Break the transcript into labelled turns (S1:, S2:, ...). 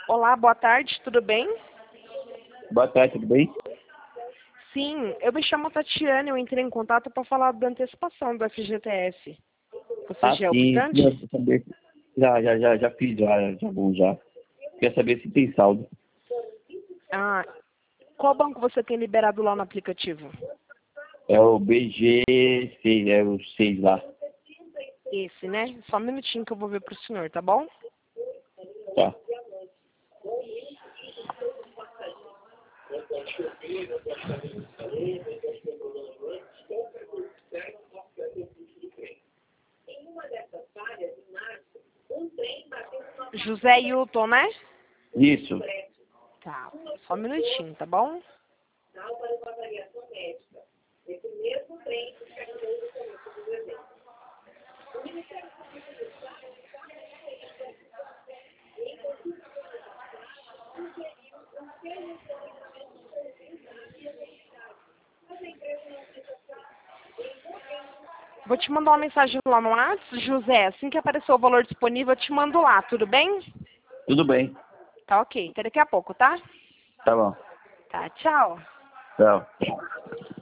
S1: Olá, boa tarde, tudo bem?
S2: Boa tarde, tudo bem?
S1: Sim, eu me chamo Tatiana, eu entrei em contato para falar da antecipação do FGTS. Você já é
S2: Sim,
S1: optante?
S2: queria saber. Já fiz, já bom, já. Quer saber se tem saldo.
S1: Ah, qual banco você tem liberado lá no aplicativo?
S2: É o BG6, é o 6 lá.
S1: Esse, né? Só um minutinho que eu vou ver pro senhor, tá bom?
S2: Tá.
S1: José Hilton, né?
S2: Isso.
S1: Tá, só um minutinho, tá bom? Vou te mandar uma mensagem lá no WhatsApp, José. Assim que aparecer o valor disponível, eu te mando lá, tudo bem?
S2: Tudo bem.
S1: Tá ok. Até daqui a pouco, tá?
S2: Tá bom.
S1: Tá, tchau.
S2: Tchau.